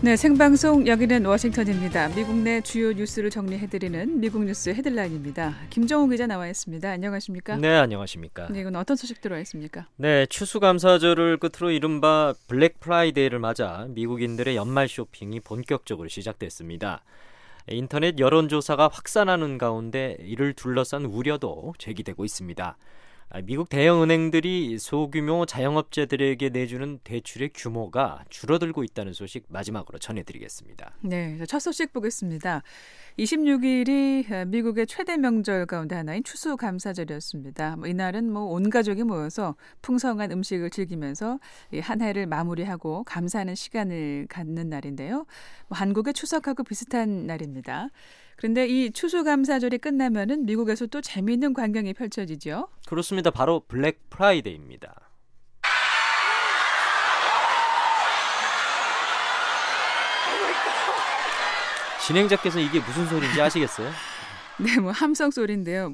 네, 생방송 여기는 워싱턴입니다. 미국 내 주요 뉴스를 정리해드리는 미국 뉴스 헤드라인입니다. 김정우 기자 나와 있습니다. 안녕하십니까? 네, 안녕하십니까? 네, 이건 어떤 소식 들어와 있습니까? 네, 추수감사절을 끝으로 이른바 블랙 프라이데이를 맞아 미국인들의 연말 쇼핑이 본격적으로 시작됐습니다. 인터넷 여론조사가 확산하는 가운데 이를 둘러싼 우려도 제기되고 있습니다. 미국 대형은행들이 소규모 자영업자들에게 내주는 대출의 규모가 줄어들고 있다는 소식 마지막으로 전해드리겠습니다. 네, 첫 소식 보겠습니다. 26일이 미국의 최대 명절 가운데 하나인 추수감사절이었습니다. 이날은 온 가족이 모여서 풍성한 음식을 즐기면서 한 해를 마무리하고 감사하는 시간을 갖는 날인데요. 한국의 추석하고 비슷한 날입니다. 그런데 이 추수감사절이 끝나면은 미국에서 또 재미있는 광경이 펼쳐지죠. 그렇습니다. 바로 블랙 프라이데이입니다. 진행자께서 이게 무슨 소리인지 아시겠어요? 네, 함성 소리인데요.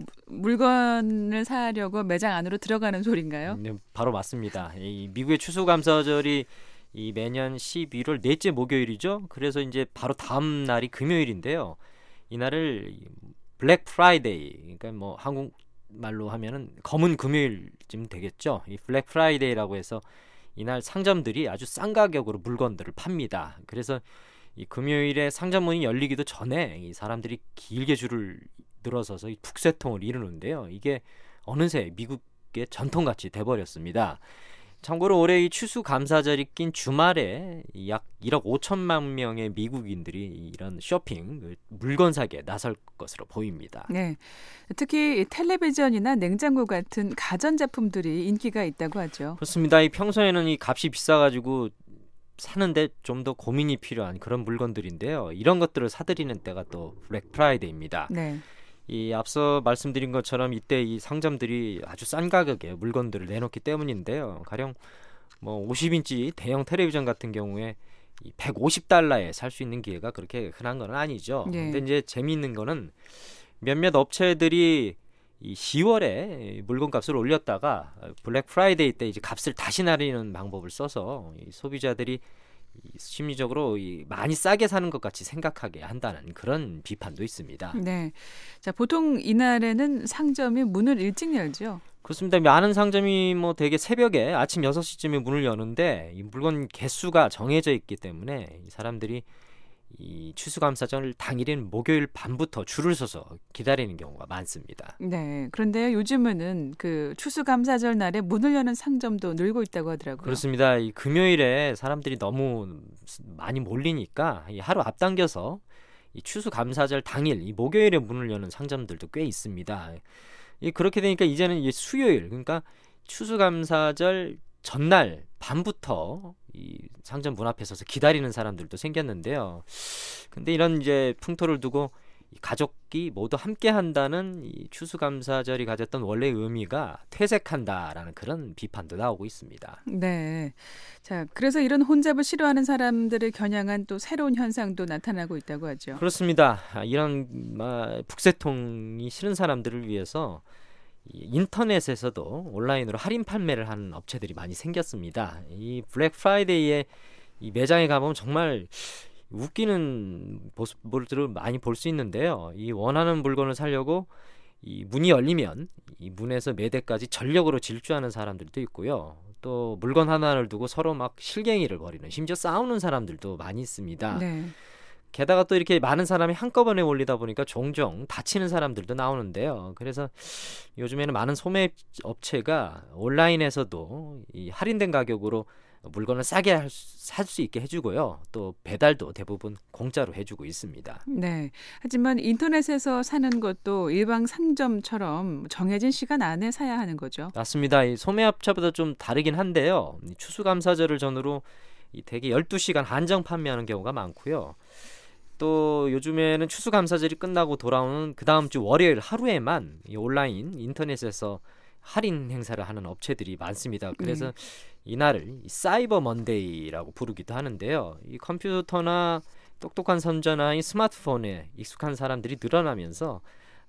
물건을 사려고 매장 안으로 들어가는 소리인가요? 네, 바로 맞습니다. 이 미국의 추수감사절이 이 매년 11월 넷째 목요일이죠. 그래서 이제 바로 다음 날이 금요일인데요. 이날을 블랙 프라이데이, 그러니까 한국말로 하면은 검은 금요일쯤 되겠죠. 이 블랙 프라이데이라고 해서 이날 상점들이 아주 싼 가격으로 물건들을 팝니다. 그래서 이 금요일에 상점 문이 열리기도 전에 이 사람들이 길게 줄을 늘어서서 이 북새통을 이루는데요. 이게 어느새 미국의 전통같이 돼버렸습니다. 참고로 올해 이 추수감사절이 낀 주말에 약 1억 5천만 명의 미국인들이 이런 쇼핑, 물건 사기에 나설 것으로 보입니다. 네, 특히 텔레비전이나 냉장고 같은 가전제품들이 인기가 있다고 하죠. 그렇습니다. 이 평소에는 이 값이 비싸가지고 사는데 좀 더 고민이 필요한 그런 물건들인데요. 이런 것들을 사들이는 때가 또 블랙 프라이데이입니다. 네. 이 앞서 말씀드린 것처럼 이때 이 상점들이 아주 싼 가격에 물건들을 내놓기 때문인데요. 가령 50인치 대형 텔레비전 같은 경우에 이 150달러에 살 수 있는 기회가 그렇게 흔한 건 아니죠. 네. 근데 이제 재미있는 거는 몇몇 업체들이 이 10월에 물건값을 올렸다가 블랙 프라이데이 때 이제 값을 다시 나르는 방법을 써서 이 소비자들이 심리적으로 많이 싸게 사는 것 같이 생각하게 한다는 그런 비판도 있습니다. 네, 자 보통 이날에는 상점이 문을 일찍 열죠. 그렇습니다. 많은 상점이 되게 새벽에 아침 6시쯤에 문을 여는데 이 물건 개수가 정해져 있기 때문에 이 사람들이 이 추수감사절 당일인 목요일 밤부터 줄을 서서 기다리는 경우가 많습니다. 네, 그런데 요즘은 그 추수감사절 날에 문을 여는 상점도 늘고 있다고 하더라고요. 그렇습니다. 이 금요일에 사람들이 너무 많이 몰리니까 이 하루 앞당겨서 이 추수감사절 당일 이 목요일에 문을 여는 상점들도 꽤 있습니다. 그렇게 되니까 이제는 이제 수요일, 그러니까 추수감사절 전날 밤부터 이 상점 문 앞에 서서 기다리는 사람들도 생겼는데요. 근데 이런 이제 풍토를 두고 이 가족이 모두 함께 한다는 이 추수감사절이 가졌던 원래의 의미가 퇴색한다라는 그런 비판도 나오고 있습니다. 네. 자, 그래서 이런 혼잡을 싫어하는 사람들을 겨냥한 또 새로운 현상도 나타나고 있다고 하죠. 그렇습니다. 이런 북새통이 싫은 사람들을 위해서 인터넷에서도 온라인으로 할인 판매를 하는 업체들이 많이 생겼습니다. 이 블랙 프라이데이에 이 매장에 가보면 정말 웃기는 모습들을 많이 볼 수 있는데요. 이 원하는 물건을 사려고 이 문이 열리면 이 문에서 매대까지 전력으로 질주하는 사람들도 있고요. 또 물건 하나를 두고 서로 막 실갱이를 벌이는, 심지어 싸우는 사람들도 많이 있습니다. 네. 게다가 또 이렇게 많은 사람이 한꺼번에 몰리다 보니까 종종 다치는 사람들도 나오는데요. 그래서 요즘에는 많은 소매 업체가 온라인에서도 이 할인된 가격으로 물건을 싸게 살 수 있게 해주고요. 또 배달도 대부분 공짜로 해주고 있습니다. 네. 하지만 인터넷에서 사는 것도 일반 상점처럼 정해진 시간 안에 사야 하는 거죠. 맞습니다. 이 소매업체보다 좀 다르긴 한데요. 추수감사절을 전후로 대개 12시간 한정 판매하는 경우가 많고요. 또 요즘에는 추수감사절이 끝나고 돌아오는 그 다음 주 월요일 하루에만 이 온라인 인터넷에서 할인 행사를 하는 업체들이 많습니다. 그래서 이날을 사이버 먼데이라고 부르기도 하는데요. 이 컴퓨터나 똑똑한 선전화, 이 스마트폰에 익숙한 사람들이 늘어나면서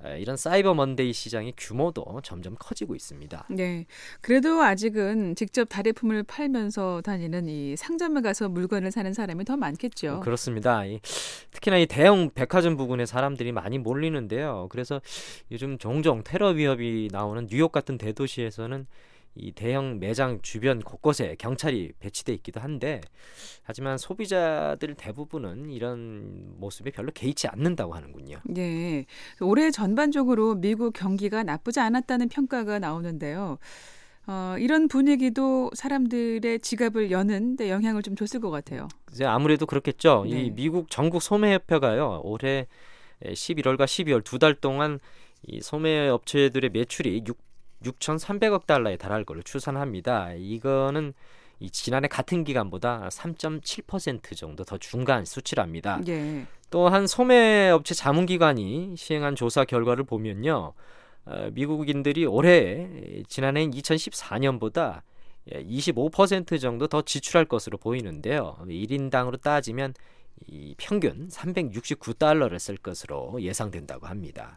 이런 사이버 먼데이 시장의 규모도 점점 커지고 있습니다. 네. 그래도 아직은 직접 다리품을 팔면서 다니는 이 상점에 가서 물건을 사는 사람이 더 많겠죠. 그렇습니다. 특히나 이 대형 백화점 부근에 사람들이 많이 몰리는데요. 그래서 요즘 종종 테러 위협이 나오는 뉴욕 같은 대도시에서는 이 대형 매장 주변 곳곳에 경찰이 배치돼 있기도 한데, 하지만 소비자들 대부분은 이런 모습에 별로 개의치 않는다고 하는군요. 네. 올해 전반적으로 미국 경기가 나쁘지 않았다는 평가가 나오는데요. 이런 분위기도 사람들의 지갑을 여는 데 영향을 좀 줬을 것 같아요. 이제 아무래도 그렇겠죠. 네. 이 미국 전국 소매협회가요, 올해 11월과 12월 두 달 동안 이 소매 업체들의 매출이 6,300억 달러에 달할 걸로 추산합니다. 이거는 이 지난해 같은 기간보다 3.7% 정도 더 중간 수치랍니다. 예. 또 한 소매업체 자문기관이 시행한 조사 결과를 보면요, 미국인들이 올해 지난해 2014년보다 25% 정도 더 지출할 것으로 보이는데요. 1인당으로 따지면 이 평균 369달러를 쓸 것으로 예상된다고 합니다.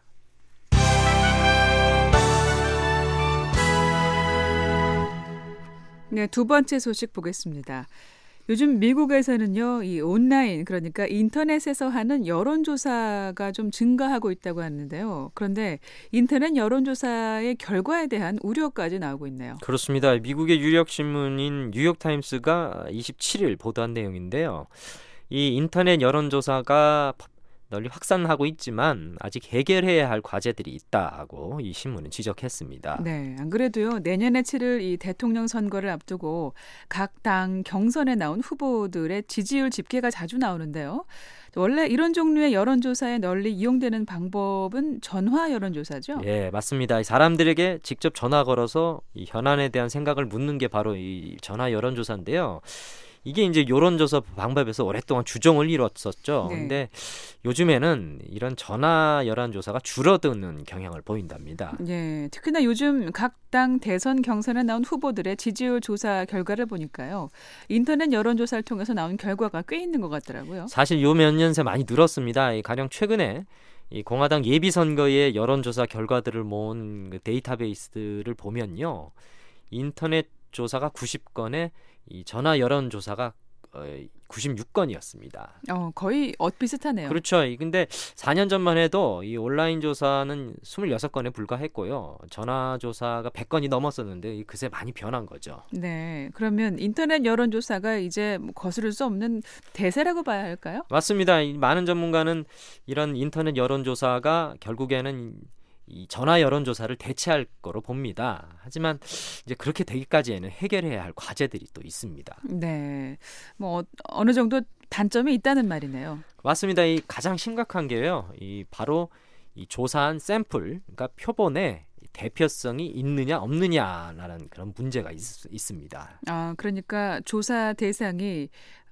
네, 두 번째 소식 보겠습니다. 요즘 미국에서는요, 이 온라인, 그러니까 인터넷에서 하는 여론조사가 좀 증가하고 있다고 하는데요. 그런데 인터넷 여론조사의 결과에 대한 우려까지 나오고 있네요. 그렇습니다. 미국의 유력 신문인 뉴욕타임스가 27일 보도한 내용인데요. 이 인터넷 여론조사가 널리 확산하고 있지만 아직 해결해야 할 과제들이 있다고 이 신문은 지적했습니다. 네, 안 그래도요, 내년에 치를 이 대통령 선거를 앞두고 각 당 경선에 나온 후보들의 지지율 집계가 자주 나오는데요. 원래 이런 종류의 여론조사에 널리 이용되는 방법은 전화 여론조사죠? 예, 맞습니다. 사람들에게 직접 전화 걸어서 이 현안에 대한 생각을 묻는 게 바로 이 전화 여론조사인데요. 이게 이제 여론조사 방법에서 오랫동안 주종을 이뤘었죠. 네. 근데 요즘에는 이런 전화 여론조사가 줄어드는 경향을 보인답니다. 예, 특히나 요즘 각 당 대선 경선에 나온 후보들의 지지율 조사 결과를 보니까요, 인터넷 여론조사를 통해서 나온 결과가 꽤 있는 것 같더라고요. 사실 요 몇 년 새 많이 늘었습니다. 가령 최근에 이 공화당 예비선거의 여론조사 결과들을 모은 그 데이터베이스를 보면요, 인터넷 조사가 90건에 이 전화 여론조사가 96건이었습니다. 거의 비슷하네요. 그렇죠. 근데 4년 전만 해도 이 온라인 조사는 26건에 불과했고요. 전화 조사가 100건이 넘었었는데 그새 많이 변한 거죠. 네, 그러면 인터넷 여론조사가 이제 뭐 거스를 수 없는 대세라고 봐야 할까요? 맞습니다. 많은 전문가는 이런 인터넷 여론조사가 결국에는 이 전화 여론조사를 대체할 거로 봅니다. 하지만 이제 그렇게 되기까지에는 해결해야 할 과제들이 또 있습니다. 네, 뭐 어느 정도 단점이 있다는 말이네요. 맞습니다. 이 가장 심각한 게요, 바로 이 조사한 샘플, 그러니까 표본에 대표성이 있느냐 없느냐라는 그런 문제가 있습니다. 그러니까 조사 대상이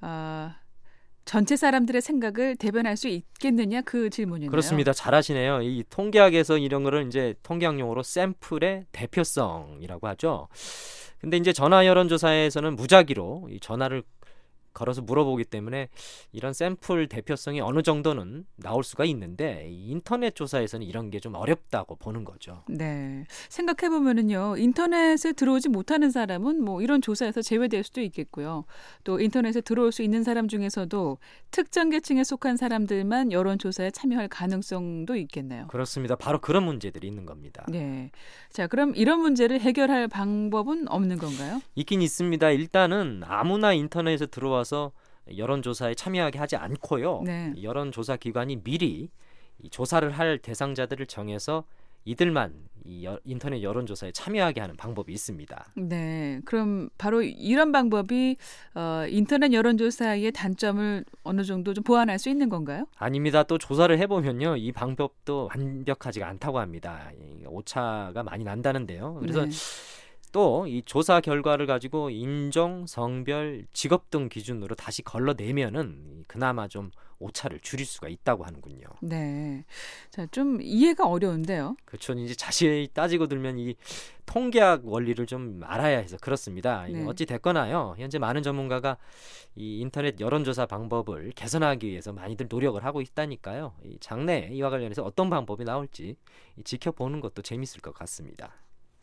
전체 사람들의 생각을 대변할 수 있겠느냐, 그 질문이네요. 그렇습니다. 잘하시네요. 이 통계학에서 이런 거를 이제 통계학 용어로 샘플의 대표성이라고 하죠. 근데 이제 전화 여론조사에서는 무작위로 이 전화를 걸어서 물어보기 때문에 이런 샘플 대표성이 어느 정도는 나올 수가 있는데, 인터넷 조사에서는 이런 게 좀 어렵다고 보는 거죠. 네, 생각해보면은요, 인터넷에 들어오지 못하는 사람은 뭐 이런 조사에서 제외될 수도 있겠고요. 또 인터넷에 들어올 수 있는 사람 중에서도 특정 계층에 속한 사람들만 여론조사에 참여할 가능성도 있겠네요. 그렇습니다. 바로 그런 문제들이 있는 겁니다. 네, 자, 그럼 이런 문제를 해결할 방법은 없는 건가요? 있긴 있습니다. 일단은 아무나 인터넷에 들어와서 여론조사에 참여하게 하지 않고요. 네. 여론조사 기관이 미리 이 조사를 할 대상자들을 정해서 이들만 인터넷 여론조사에 참여하게 하는 방법이 있습니다. 네, 그럼 바로 이런 방법이 인터넷 여론조사의 단점을 어느 정도 좀 보완할 수 있는 건가요? 아닙니다. 또 조사를 해보면요, 이 방법도 완벽하지가 않다고 합니다. 오차가 많이 난다는데요. 그래서 네. 또 이 조사 결과를 가지고 인종, 성별, 직업 등 기준으로 다시 걸러내면은 그나마 좀 오차를 줄일 수가 있다고 하는군요. 네. 자, 좀 이해가 어려운데요. 그렇죠. 이제 자세히 따지고 들면 이 통계학 원리를 좀 알아야 해서 그렇습니다. 네. 어찌 됐거나요. 현재 많은 전문가가 이 인터넷 여론조사 방법을 개선하기 위해서 많이들 노력을 하고 있다니까요. 이 장래 이와 관련해서 어떤 방법이 나올지 지켜보는 것도 재밌을 것 같습니다.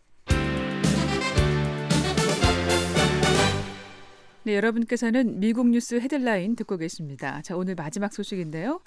네, 여러분께서는 미국 뉴스 헤드라인 듣고 계십니다. 자, 오늘 마지막 소식인데요.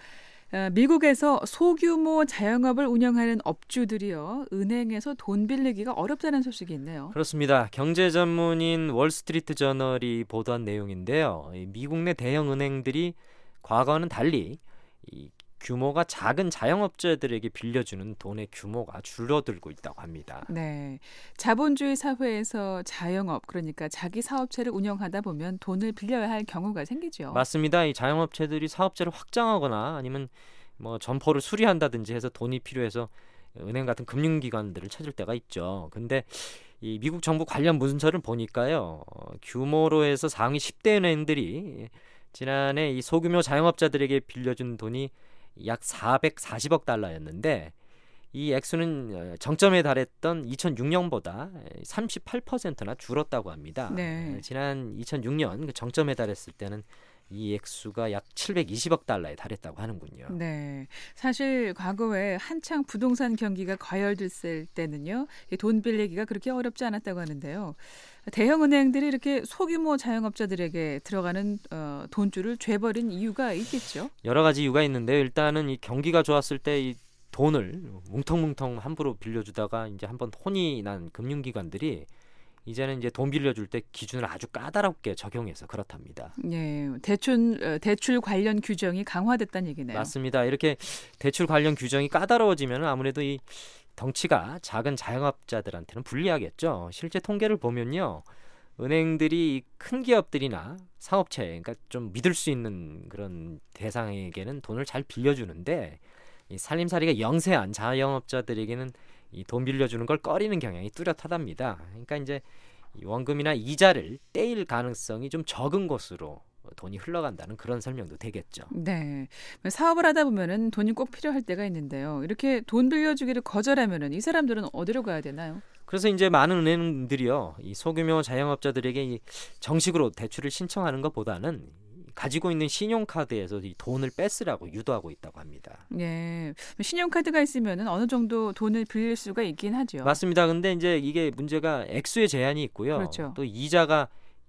미국에서 소규모 자영업을 운영하는 업주들이요, 은행에서 돈 빌리기가 어렵다는 소식이 있네요. 그렇습니다. 경제 전문인 월스트리트 저널이 보도한 내용인데요. 이 미국 내 대형 은행들이 과거와는 달리 이 규모가 작은 자영업자들에게 빌려주는 돈의 규모가 줄어들고 있다고 합니다. 네, 자본주의 사회에서 자영업, 그러니까 자기 사업체를 운영하다 보면 돈을 빌려야 할 경우가 생기죠. 맞습니다. 이 자영업체들이 사업체를 확장하거나 아니면 뭐 점포를 수리한다든지 해서 돈이 필요해서 은행 같은 금융기관들을 찾을 때가 있죠. 근데 이 미국 정부 관련 문서를 보니까요, 규모로 해서 상위 10대 은행들이 지난해 이 소규모 자영업자들에게 빌려준 돈이 약 440억 달러였는데 이 액수는 정점에 달했던 2006년보다 38%나 줄었다고 합니다. 네. 지난 2006년 그 정점에 달했을 때는 이 액수가 약 720억 달러에 달했다고 하는군요. 네, 사실 과거에 한창 부동산 경기가 과열됐을 때는요, 이 돈 빌리기가 그렇게 어렵지 않았다고 하는데요. 대형 은행들이 이렇게 소규모 자영업자들에게 들어가는 돈줄을 죄버린 이유가 있겠죠. 여러 가지 이유가 있는데요. 일단은 이 경기가 좋았을 때 이 돈을 뭉텅뭉텅 함부로 빌려주다가 이제 한번 혼이 난 금융기관들이 이제는 이제 돈 빌려줄 때 기준을 아주 까다롭게 적용해서 그렇답니다. 네, 대출 관련 규정이 강화됐다는 얘기네요. 맞습니다. 이렇게 대출 관련 규정이 까다로워지면 아무래도 이 덩치가 작은 자영업자들한테는 불리하겠죠. 실제 통계를 보면요, 은행들이 큰 기업들이나 사업체, 그러니까 좀 믿을 수 있는 그런 대상에게는 돈을 잘 빌려주는데 이 살림살이가 영세한 자영업자들에게는 이 돈 빌려주는 걸 꺼리는 경향이 뚜렷하답니다. 그러니까 이제 이 원금이나 이자를 떼일 가능성이 좀 적은 곳으로 돈이 흘러간다는 그런 설명도 되겠죠. 네, 사업을 하다 보면은 돈이 꼭 필요할 때가 있는데요. 이렇게 돈 빌려주기를 거절하면은 이 사람들은 어디로 가야 되나요? 그래서 이제 많은 은행들이요, 이 소규모 자영업자들에게 이 정식으로 대출을 신청하는 것보다는 가지고 있는 신용카드에서 이 돈을 뺏으라고 유도하고 있다고 합니다. 네, 신용카드가 있으면은 어느 정도 돈을 빌릴 수가 있긴 하죠. 맞습니다. 근데 이제 이게 문제가 액수의 제한이 있고요. 그렇죠. 또 이자가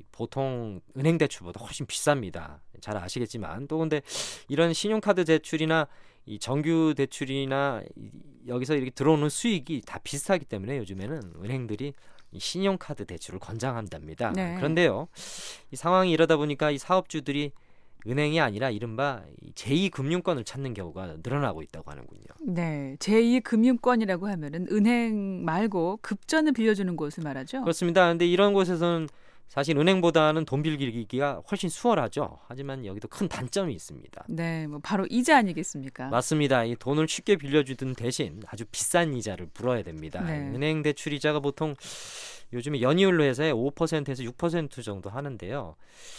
보통 은행 대출보다 훨씬 비쌉니다. 잘 아시겠지만 또 근데 이런 신용카드 대출이나 이 정규 대출이나 여기서 이렇게 들어오는 수익이 다 비슷하기 때문에 요즘에는 은행들이 이 신용카드 대출을 권장한답니다. 네. 그런데요, 이 상황이 이러다 보니까 이 사업주들이 은행이 아니라 이른바 제2금융권을 찾는 경우가 늘어나고 있다고 하는군요. 네, 제2금융권이라고 하면은 은행 말고 급전을 빌려주는 곳을 말하죠. 그렇습니다. 그런데 이런 곳에서는 사실 은행보다는 돈 빌리기가 훨씬 수월하죠. 하지만 여기도 큰 단점이 있습니다. 네, 뭐 바로 이자 아니겠습니까? 맞습니다. 이 돈을 쉽게 빌려주던 대신 아주 비싼 이자를 물어야 됩니다. 네. 은행 대출 이자가 보통 요즘에 연이율로 해서 5%에서 6% 정도 하는데요.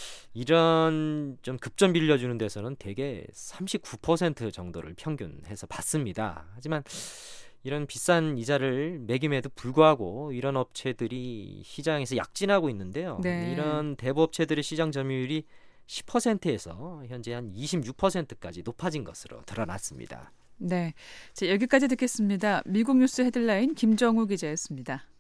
이런 좀 급전 빌려주는 데서는 대개 39% 정도를 평균해서 받습니다. 하지만 이런 비싼 이자를 매김에도 불구하고 이런 업체들이 시장에서 약진하고 있는데요. 네. 이런 대부업체들의 시장 점유율이 10%에서 현재 한 26%까지 높아진 것으로 드러났습니다. 네, 자, 여기까지 듣겠습니다. 미국 뉴스 헤드라인 김정우 기자였습니다.